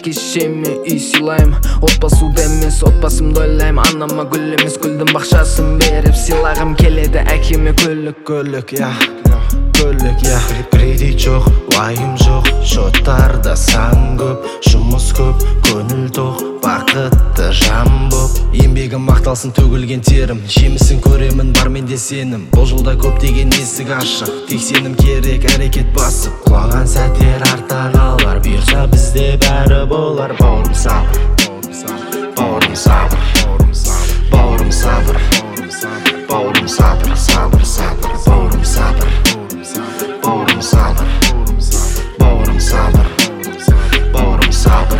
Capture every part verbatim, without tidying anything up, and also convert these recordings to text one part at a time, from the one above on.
кишеми үй сыйлайм. Отбасууда эмес, отбасымды ойлайм. Анама гүл эмес, гүлдүн бакчасын берип сыйлагым келеди. Акеме көлүк, көлүк, я көлүк, я. Кредит жок, вайым жок, счеттарда сан көп, жұмыс көп, көңіл тоқ, бақытты жан боп. Еңбегім мақталсын, төгілген терім, жемісін көремін, бар менде сенім. Бұл жолда көптеген есік ашық, тек сенім керек, әрекет басып. Құлаған сәттер артта қалар, бұйырса бізде бәрі болар. Бауырым сабыр, бауырым сабыр, бауырым сабыр, бауырым сабыр, сабыр, сабыр, бауырым сабыр, бауырым сабыр, бауырым сабыр, бауырым сабыр.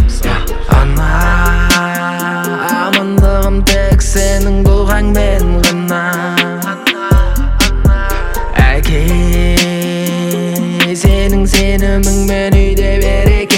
Ана, амандығым тек сенің дұғаңмен ғана. Әке, сенің сеніміңмен үйде береке.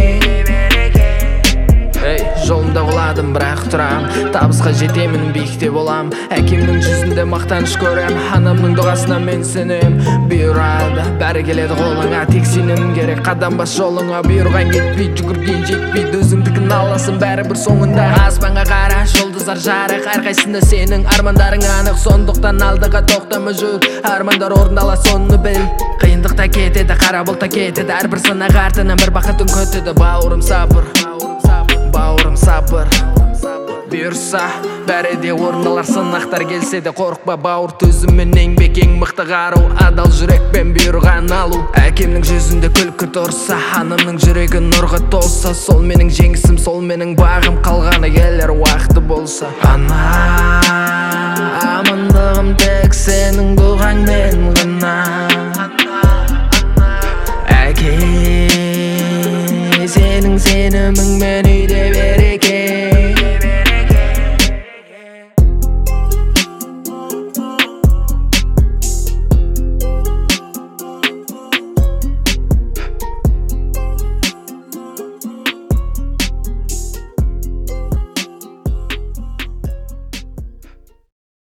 Жолымда құладым, бірақ тұрам, табысқа жетемін, биікте болам. Әкемнің жүзінде мақтаныш көрем, анамның дұғасына мен сенем. Бұйырады, бәрі келеді қолыңа, тек сенім керек. Қадам бас жолыңа, бұйырған кетпей, жүгірген жетпейді. Өзіңдікін аласың бәрі бір соңында. Аспанға қара, жұлдыздар жарық, әрқайсында сенің армандарың анық. Сондықтан алдыға тоқтама жүр, армандар орындала соны біл. Қиындықта кетеді, қара бұлтта кетеді, әрбір сынақ артынан бір бақытын күтеді. Бауырым сабыр, бауырым сабыр, бұйырса бәрі де орындалар. Сынақтар келсе де қорықпа бауыр, төзіммен еңбек ең мықты қару, адал жүрекпен бұйырған алу. Әкемнің жүзінде күлкі тұрса, анамның жүрегі нұрға толса, сол менің жеңісім, сол менің бағым, қалғаны келер уақыты болса. Ана, амандығым тек сенің дұғаңмен ғана.